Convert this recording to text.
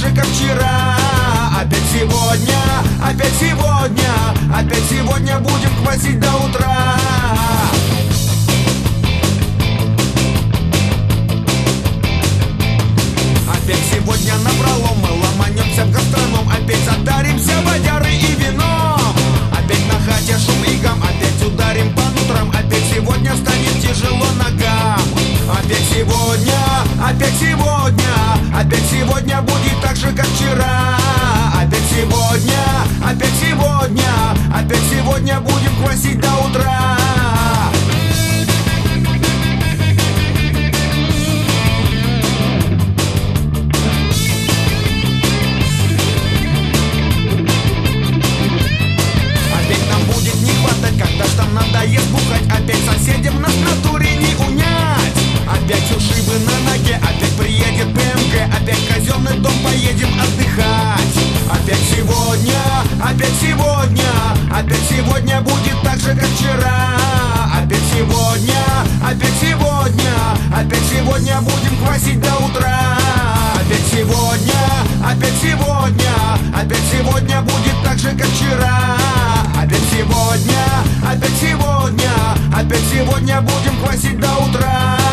же, как вчера. Опять сегодня, опять сегодня, опять сегодня будем квасить до утра. Опять сегодня напролом мы ломанемся в гастроном. Опять затаримся водярой и вином. Опять на хате шум и гам, опять ударим по нутрам. Опять сегодня станет тяжело ногам. Опять сегодня, опять сегодня, опять сегодня будет так же, как вчера. Опять сегодня, опять сегодня, опять сегодня будем квасить до утра. Когда ж там надоест бухать, опять соседям нас в натуре не унять. Опять ушибы на ноге, опять приедет БМГ, опять казенный дом поедем отдыхать. Опять сегодня, опять сегодня, опять сегодня будет так же, как вчера. Опять сегодня, опять сегодня, опять сегодня будем квасить до утра. Опять сегодня, опять сегодня, опять сегодня будет так же, как вчера. Опять сегодня, опять сегодня, опять сегодня будем квасить до утра.